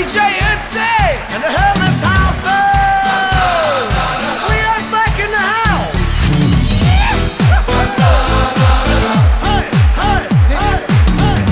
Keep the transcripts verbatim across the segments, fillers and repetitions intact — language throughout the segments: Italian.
D J Ötzi and the Hermes House Band. We are back in the house. Hey, hey, hey, hey.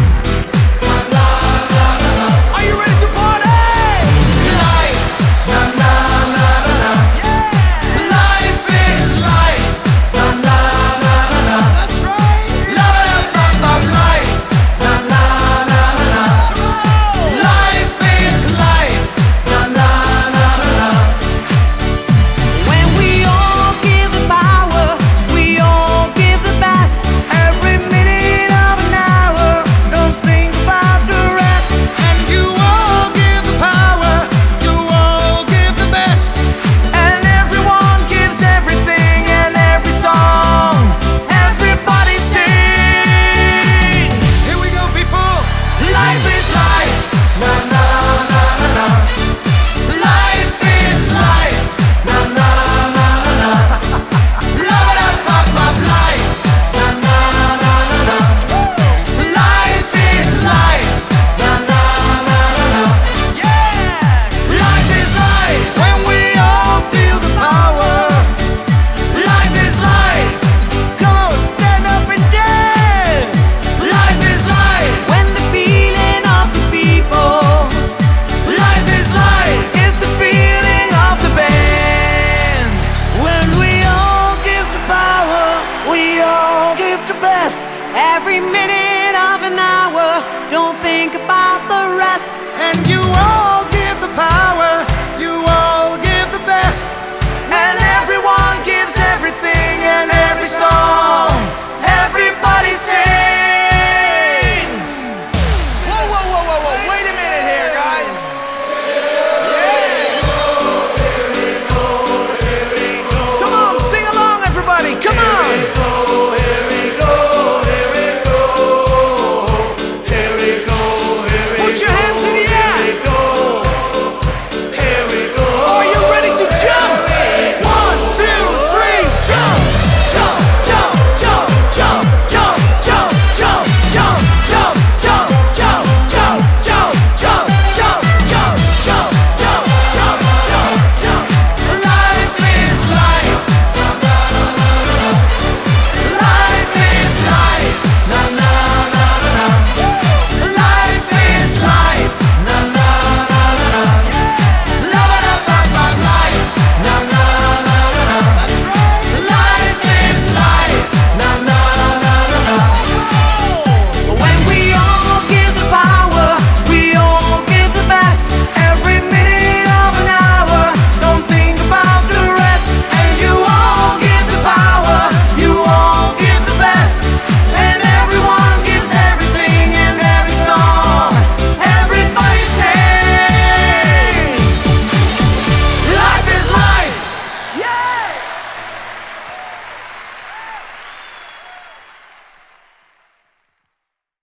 Are you ready to party? Life, na na na na na. Yeah. Life is life, na na na na na. That's right. Love it up, up, up, life, na na na na na. Life is life, na na na na na. When we all give the power, we all give the best. Every minute of an hour, don't think about the rest. And you all give the power, you all give the best. And everyone gives everything and every song. Everybody sing. Here we go, people. Life is life, na na na na na. Life is life, na na na na na. Love it up, up, up, life, na na na na na. Life is life, na na na na na. Yeah. Life is life when we all feel the power. Life is life, Come on, stand up and dance. life is life, When the feeling of the people life is life. is the feeling of the band. When we all give the power, we all give the best. Every minute of an hour, don't think about the rest. And you all